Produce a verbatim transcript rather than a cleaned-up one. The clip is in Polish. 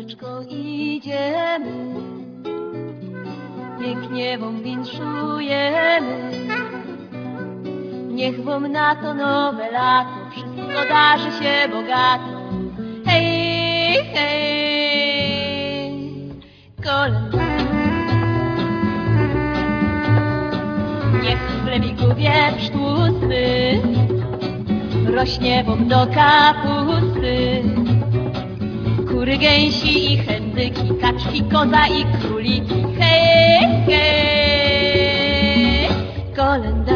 ścieżką idziemy, pięknie wam winszujemy. Niech wam na to nowe lato wszystko darzy się bogato. Hej, hej, kolęda. Niech w chlebiku wieprz tłusty rośnie wam do kapusty. Kury, gęsi i chędyki, kaczki, koza i króliki. Hej, hej, kolęda.